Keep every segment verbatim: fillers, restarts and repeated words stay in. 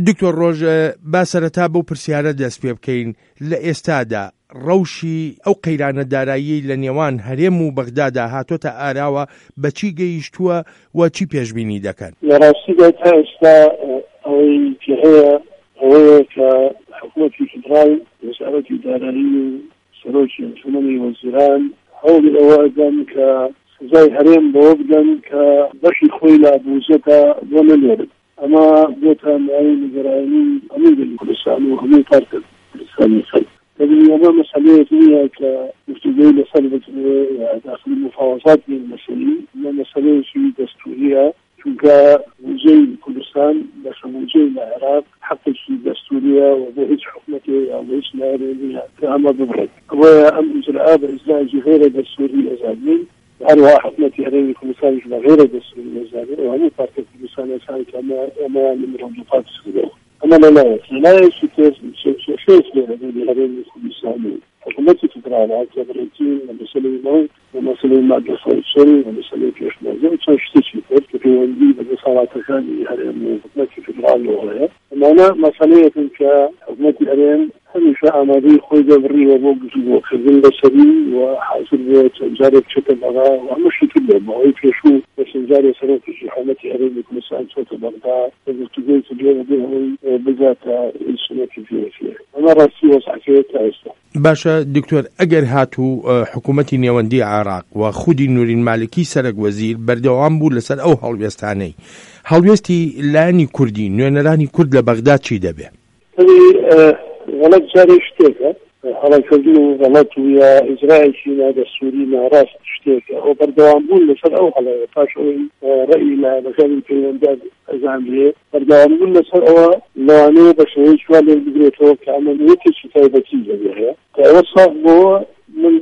دکتۆر ڕۆژ با سەرەتا بەو پرسیارە دەست پێ بکەین لە ئێستادا ڕەوشی ئەو قەیرانە دارایی لە نێوان هەرێم و بەغدادا هاتۆتە ئاراوە بەچی گەیشتووە و چی پێشبینی دەکەن؟ لە ڕاستیدا تا ئێستا ئەوەی کە هەیە ئەوەیە کە حکوومەتی فیدرال وەزارەتی دارایی و سەرۆکی ئەنجومەنی وەزیران هەوڵی ئەوە ئەدەن کە سزای هەرێم بەوە بدەن کە بەشی خۆی لە ئابووزەکە بۆ نەلێرن. ئەمە بۆتە مایەی نیگەرانی هەموو گەلی کوردستان و هەموو پارتە کوردستانی خەڵک. لكن أمام مسألة هي كمستوى لسال بتنوي داخل المفاوضات بين المسؤولين مسألة شيء دستورية چونکە وجهي كردستان داخل وجهي العراق حق الشيء دستورية وبهيج حكومته أو بهيج نارية كأمر ببرد وأمر إجراء بإجراء غير دستوري أزادين أروع حكومتي هذين كردستان غير دستوري أزادين وهم بارتي كردستان أزادين كما أما من رمضات السوداء أما لا لا لا يشوف شيء شيء اللي هذين كردستان حكومتي فدرالية كبرتين ومسألة الموت ومسألة المادة الصينية ومسألة كيش نازل تشتكي فرق في وندي بصلاة ثانية هذين حكومتي فدرالية وغيرها أما أنا مسألة كحكومتي هذين هميشه أمادي خوي جبري وبوجز وخزين بسري وحاصل تجارة شتى بغا ومش كله ما هو يشوف بس تجارة سرقة في حكومتي هذين يكون سعد صوت بغا وتجي تجي بهم بذات السنة في فيها أنا راسي وصحيت أصلا باشا دكتور ئەگەر هاتوو حکوومەتی نێوەندی عراق و خودی نورین مالکی سەرک وەزیر بەردەوام بوو لەسەر ئەو هەڵوێستانەی هەڵوێستی لایەنی کوردی نوێنەرانی کورد لە بەغداد چی دەبێ؟ غلط جاري شتيكا على كردو غلط ويا إجراء شيء دستوري ناراس شتيكا أو بردوام بول لسر أو على فاشوي رأي لا مكان الكلام أزعمليه بردوام بول لسر أو لواني بشوي شوال البدريتو كعملية شتايبتي جميعها كأوصف بو من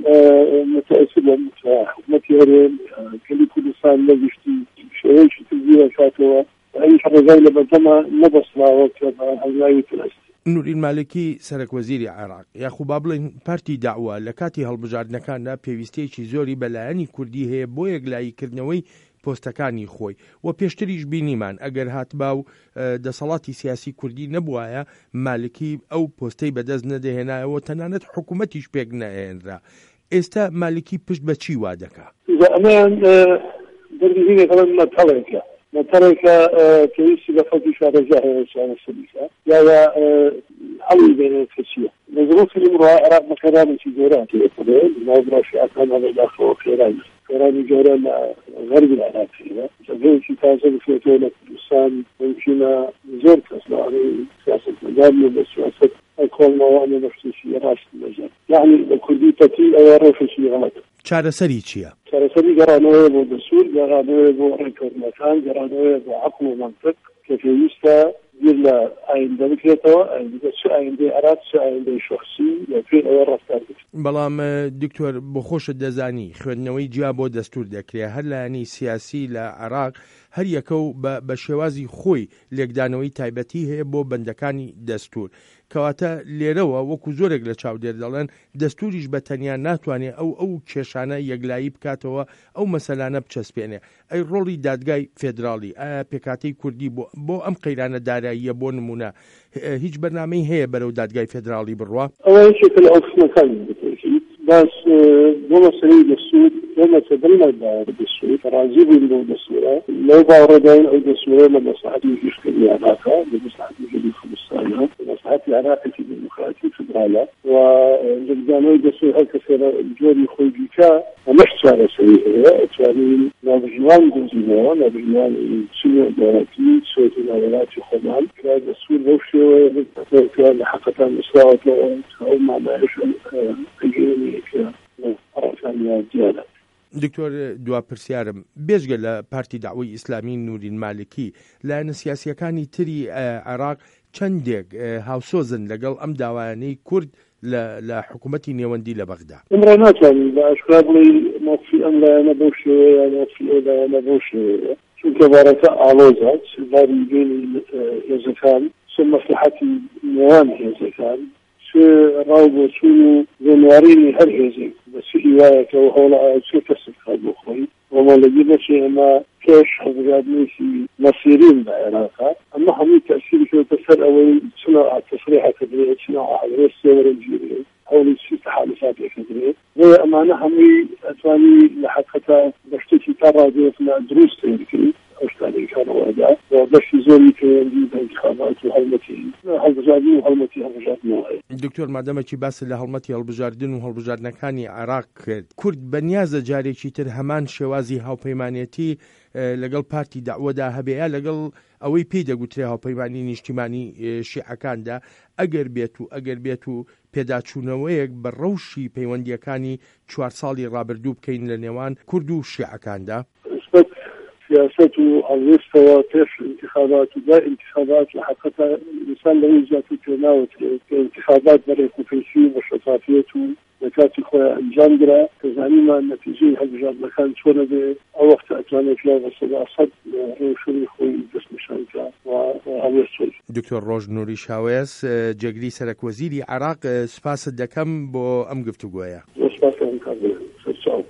متأثر حكومتي هرين كل كردستان لجشتي شوي شتوزيها شاتوا أي حرزاي لبجمع نبصنا وكذا هزاي فلسطين نورین مالکی سەرک وەزیری عراق یاخو با بڵێن پارتی داوا لە کاتی هەڵبژاردنەکاندا پێویستەیەکی زۆری بەلایەنی کوردی هەیە بۆ یەکلاییکردنەوەی پۆستەکانی خۆی و پێشتریش بینیمان ئەگەر هاتبا و دەسەڵاتی سیاسی کوردی نەبوایە مالکی ئەو پۆستەی بەدەست نەدەهێنایەوە تەنانەت حکوومەتیش پێک نەهێنرا. ئێستا مالکی پشت بە چی وا دەکا؟ ئەمان دەرگیرێک مەتەڵێکە مەتەڵێکە پێویستی بە خەڵکی شارەجا هەیە شارە سەریسا یا حەڵی بێنێت کەچیە لە ظروفی ئەمڕۆ عێراق بە خێرانێکی گەوران تێدەکەوێت ناو ڕەشیعەکان هەڵەداخەوە خێرانی خێرانی گەورە لە غەربی عێراق هەیە جەبهەیەکی تازە بکرێتەوە لە کوردستان ممکنە زۆر کەس لەوانەیە سیاسەتمەداری بە سیاسەت ئەکۆڵمەوە ئەمە بەشتێکی ڕاست بەجێ یعنی بە کوردی تەتی ئەوە ڕۆژێکی غەڵەت. چارەسەری چییە؟ چارەسەری گەڕانەوەی بۆ دەسوور گەڕانەوەی بۆ ڕێکەوتنەکان گەڕانەوەی بۆ عەقڵ و مەنطق کە پێویستە بیر لە ئایندە بکرێتەوە ئایندە چ ئایندەی عێراق چ ئایندەی شەخسی لەپێ ئەوە ڕەفتار بکرێت. بەڵام دکتۆر بۆ خۆشت دەزانی خوێندنەوەی جیا بۆ دەستور دەکرێت هەر لایەنی سیاسی لە عێراق هەر یەکە و بە شێوازی خۆی لێکدانەوەی تایبەتی هەیە بۆ بەندەکانی دەستور کەواتە لێرەوە وەکو زۆرێک لە چاودێر دەڵێن دەستوریش بە تەنیا ناتوانێت ئەو ئەو کێشانە یەکلایی بکاتەوە ئەو مەسەلانە بچەسپێنێ. ئەی ڕۆڵی دادگای فێدراڵی ئایا پێکاتەی کوردی بۆ بۆ ئەم قەیرانە داراییە بۆ نمونە هیچ بەرنامەی هەیە بەرەو دادگای فێدراڵی بڕوا؟ ئەوە یەکێکە لە ئۆپشنەکانی بکەیت باس بۆ مەسەلەی دەستور بۆ مەتەدەڵمەدا دەستور ڕازی بووین بۆ دەستورە لەو باوەڕێداین ئەو دەستورە لە مەساحەتی گشتکردنی عێراقا لە مەساحەتی گەلی کوردستانە لە مەساحەتی عێراقێکی دموکراتی فدرالە و لەگدانەوەی دەستور هەر کەسێ جۆری خۆی بیکا ئەمەش چارەسەری هەیە ئەتوانین ناوبژیوان دۆزینەوە ناوبژیوانی چینە دەوڵەتی سۆتی ناوەڵاتی خۆمان کە دەستور بەو شێوەیە کە لە حەقەتان ئیسلاواتەوە ئەو مامایەش دکتۆر دوا پرسیارم بێژگە لە پارتی داوای ئیسلامی نورین مالکی لایەنە سیاسیەکانی تری عێراق چەندێک هاوسۆزن لەگەڵ ئەم داوایانەی کورد لە حکوومەتی نێوەندی لە بەغدا؟ ئەمڕۆ ناتوانین بە ئاشکرا بڵێ مۆفی ئەم لایەنە بەو شێوەیە مۆفی ئەو لایەنە بەو شێوەیە چونکە بارەکە ئاڵۆزات باری بینی هێزەکان چ مەسلحەتی نێوان هێزەکان راو بۆچوون و زێنوارینی هەر هێزێک بەچی وایەکەەوە هەوڵە چێ کەسێک خات بۆ خۆی وەمەڵەگی بەچێ ئەمە پێش هەڵبژاردنێکی مەسیرین لە عێراقا ئەمە هەمووی تەسیری کەوتە لسر أول صناعة تصريح كبيرة صناعة على السيارة الجديدة حول ست حادثات كبيرة وهي أمانة همي أتواني لحقتها بشتكي ترى ديتنا دروس تنكي أشتاني كانوا أداء وبش زوري كان بانتخابات وهلمتي هلبجاردين وهلمتي هلبجارد نوعي. دكتور مادەمەکی باس لە هەڵمەتی هەڵبژاردن و هەڵبژاردنەکانی عێراق کرد کورد بەنیازە جارێکی تر هەمان شێوازی هاوپەیمانێتی لەگەڵ پارتی داوەدا هەبەیە لەگەڵ ئەوەی پێی دەگوترێ هاوپەیمانی نیشتیمانی شیعەکاندا ئەگەر بێت و ئەگەر بێت و پێداچوونەوەیەک بە ڕەوشی پەیوەندیەکانی چوار ساڵی ڕابردوو بکەین لە نێوان کورد و شیعەکاندا. سياسة المستوى كيف الانتخابات ودا انتخابات لحقتها الإنسان له ذاته تناوت انتخابات بريق وفيسي وشفافية وكاتي خويا انجام درا كزانيما النتيجة هالبجاد مكان تولد أو وقت أتمنى فيها بس صد روشوني خوي بس مشانكا وهذا السؤال. دكتور روج نوري شاويس جگری سرک وزیری عراق سپاس دکم بو ام گفتگویا. سپاس دکم.